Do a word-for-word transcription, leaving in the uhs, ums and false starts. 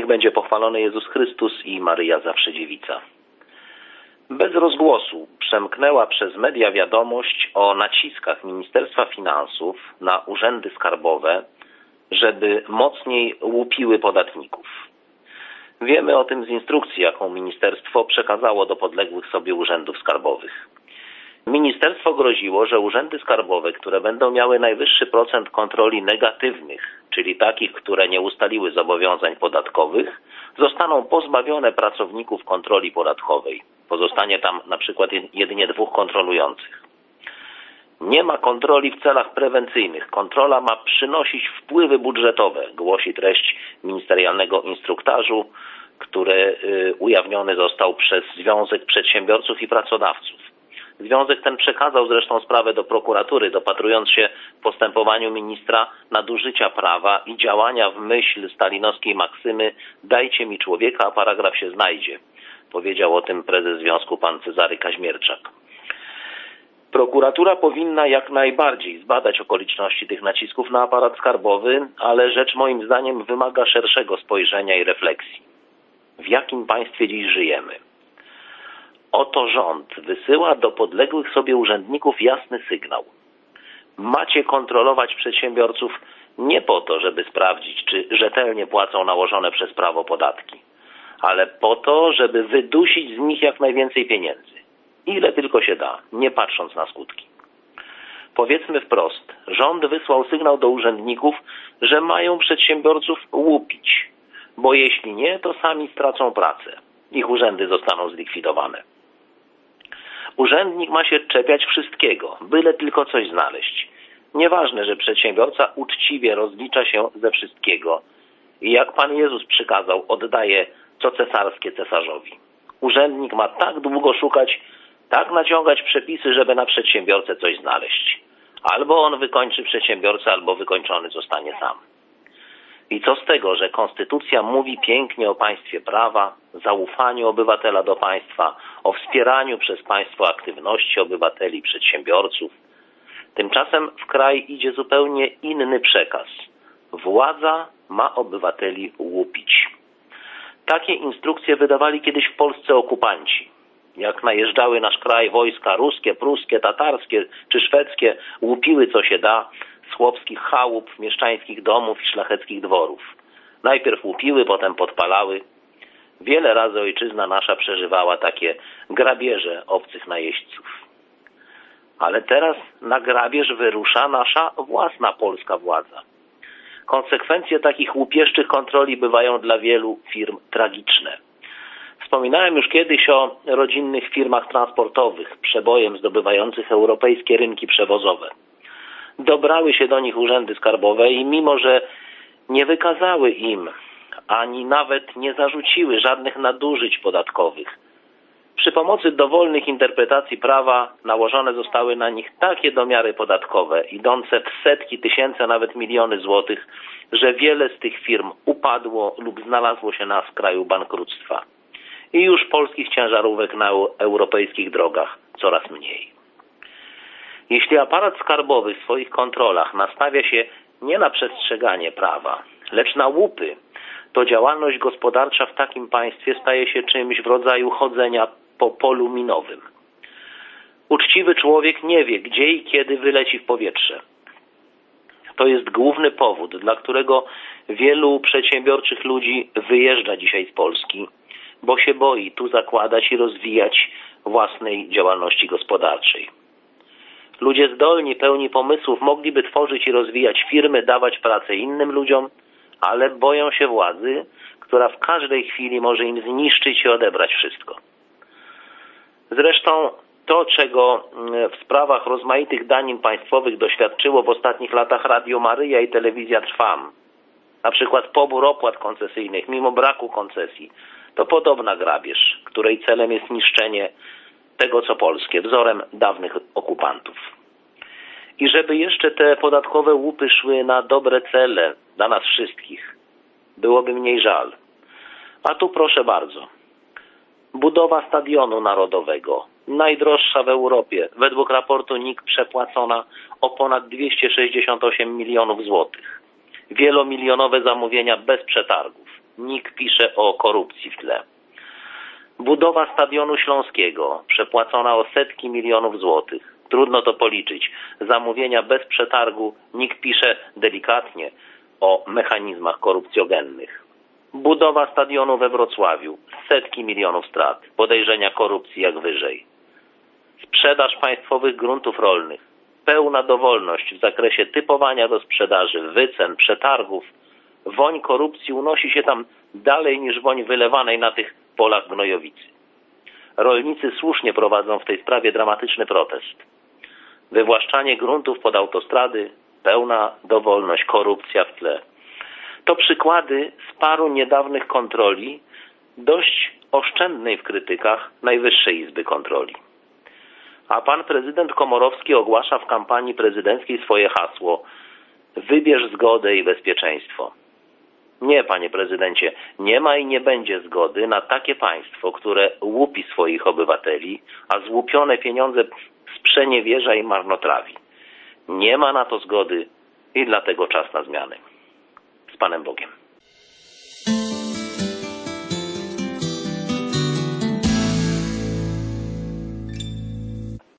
będzie pochwalony Jezus Chrystus i Maryja Zawsze Dziewica. Bez rozgłosu przemknęła przez media wiadomość o naciskach Ministerstwa Finansów na urzędy skarbowe, żeby mocniej łupiły podatników. Wiemy o tym z instrukcji, jaką ministerstwo przekazało do podległych sobie urzędów skarbowych. Ministerstwo groziło, że urzędy skarbowe, które będą miały najwyższy procent kontroli negatywnych, czyli takich, które nie ustaliły zobowiązań podatkowych, zostaną pozbawione pracowników kontroli podatkowej. Pozostanie tam na przykład jedynie dwóch kontrolujących. Nie ma kontroli w celach prewencyjnych. Kontrola ma przynosić wpływy budżetowe, głosi treść ministerialnego instruktażu, który ujawniony został przez Związek Przedsiębiorców i Pracodawców. Związek ten przekazał zresztą sprawę do prokuratury, dopatrując się w postępowaniu ministra nadużycia prawa i działania w myśl stalinowskiej maksymy „dajcie mi człowieka, a paragraf się znajdzie”. Powiedział o tym prezes związku pan Cezary Kaźmierczak. Prokuratura powinna jak najbardziej zbadać okoliczności tych nacisków na aparat skarbowy, ale rzecz moim zdaniem wymaga szerszego spojrzenia i refleksji. W jakim państwie dziś żyjemy? Oto rząd wysyła do podległych sobie urzędników jasny sygnał. Macie kontrolować przedsiębiorców nie po to, żeby sprawdzić, czy rzetelnie płacą nałożone przez prawo podatki, ale po to, żeby wydusić z nich jak najwięcej pieniędzy. Ile tylko się da, nie patrząc na skutki. Powiedzmy wprost, rząd wysłał sygnał do urzędników, że mają przedsiębiorców łupić, bo jeśli nie, to sami stracą pracę. Ich urzędy zostaną zlikwidowane. Urzędnik ma się czepiać wszystkiego, byle tylko coś znaleźć. Nieważne, że przedsiębiorca uczciwie rozlicza się ze wszystkiego i jak Pan Jezus przykazał, oddaje co cesarskie cesarzowi. Urzędnik ma tak długo szukać, tak naciągać przepisy, żeby na przedsiębiorcę coś znaleźć. Albo on wykończy przedsiębiorcę, albo wykończony zostanie sam. I co z tego, że konstytucja mówi pięknie o państwie prawa, zaufaniu obywatela do państwa, o wspieraniu przez państwo aktywności obywateli i przedsiębiorców. Tymczasem w kraj idzie zupełnie inny przekaz. Władza ma obywateli łupić. Takie instrukcje wydawali kiedyś w Polsce okupanci. Jak najeżdżały nasz kraj wojska ruskie, pruskie, tatarskie czy szwedzkie, łupiły co się da z chłopskich chałup, mieszczańskich domów i szlacheckich dworów. Najpierw łupiły, potem podpalały. Wiele razy ojczyzna nasza przeżywała takie grabieże obcych najeźdźców. Ale teraz na grabież wyrusza nasza własna polska władza. Konsekwencje takich łupieszczych kontroli bywają dla wielu firm tragiczne. Wspominałem już kiedyś o rodzinnych firmach transportowych, przebojem zdobywających europejskie rynki przewozowe. Dobrały się do nich urzędy skarbowe i mimo, że nie wykazały im, ani nawet nie zarzuciły żadnych nadużyć podatkowych, przy pomocy dowolnych interpretacji prawa nałożone zostały na nich takie domiary podatkowe, idące w setki tysięcy, nawet miliony złotych, że wiele z tych firm upadło lub znalazło się na skraju bankructwa. I już polskich ciężarówek na europejskich drogach coraz mniej. Jeśli aparat skarbowy w swoich kontrolach nastawia się nie na przestrzeganie prawa, lecz na łupy, to działalność gospodarcza w takim państwie staje się czymś w rodzaju chodzenia po polu minowym. Uczciwy człowiek nie wie, gdzie i kiedy wyleci w powietrze. To jest główny powód, dla którego wielu przedsiębiorczych ludzi wyjeżdża dzisiaj z Polski, bo się boi tu zakładać i rozwijać własnej działalności gospodarczej. Ludzie zdolni, pełni pomysłów mogliby tworzyć i rozwijać firmy, dawać pracę innym ludziom, ale boją się władzy, która w każdej chwili może im zniszczyć i odebrać wszystko. Zresztą to, czego w sprawach rozmaitych danin państwowych doświadczyło w ostatnich latach Radio Maryja i Telewizja Trwam, na przykład pobór opłat koncesyjnych mimo braku koncesji, to podobna grabież, której celem jest niszczenie tego, co polskie, wzorem dawnych okupantów. I żeby jeszcze te podatkowe łupy szły na dobre cele dla nas wszystkich, byłoby mniej żal. A tu proszę bardzo. Budowa stadionu narodowego, najdroższa w Europie, według raportu N I K przepłacona o ponad dwieście sześćdziesiąt osiem milionów złotych. Wielomilionowe zamówienia bez przetargów. N I K pisze o korupcji w tle. Budowa Stadionu Śląskiego, przepłacona o setki milionów złotych. Trudno to policzyć. Zamówienia bez przetargu. N I K pisze delikatnie o mechanizmach korupcjogennych. Budowa stadionu we Wrocławiu. Setki milionów strat. Podejrzenia korupcji jak wyżej. Sprzedaż państwowych gruntów rolnych. Pełna dowolność w zakresie typowania do sprzedaży, wycen, przetargów. Woń korupcji unosi się tam dalej niż woń wylewanej na tych polach gnojowicy. Rolnicy słusznie prowadzą w tej sprawie dramatyczny protest. Wywłaszczanie gruntów pod autostrady, pełna dowolność, korupcja w tle. To przykłady z paru niedawnych kontroli, dość oszczędnej w krytykach Najwyższej Izby Kontroli. A pan prezydent Komorowski ogłasza w kampanii prezydenckiej swoje hasło: wybierz zgodę i bezpieczeństwo. Nie, panie prezydencie, nie ma i nie będzie zgody na takie państwo, które łupi swoich obywateli, a złupione pieniądze sprzeniewierza i marnotrawi. Nie ma na to zgody i dlatego czas na zmiany. Z Panem Bogiem.